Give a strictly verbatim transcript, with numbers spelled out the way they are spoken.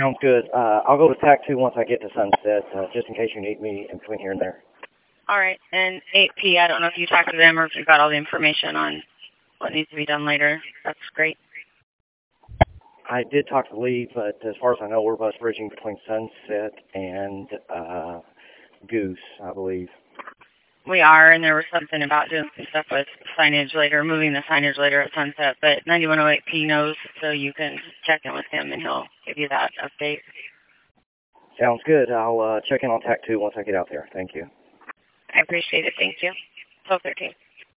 Sounds good. Uh, I'll go to TAC two once I get to Sunset, uh, just in case you need me in between here and there. All right. And eight P, I don't know if you talked to them or if you got all the information on what needs to be done later. That's great. I did talk to Lee, but as far as I know, we're bus bridging between Sunset and uh, Goose, I believe. We are, and there was something about doing some stuff with signage later, moving the signage later at Sunset. But ninety-one oh eight P knows, so you can check in with him, and he'll give you that update. Sounds good. I'll uh, check in on TAC two once I get out there. Thank you. I appreciate it. Thank you. twelve thirteen.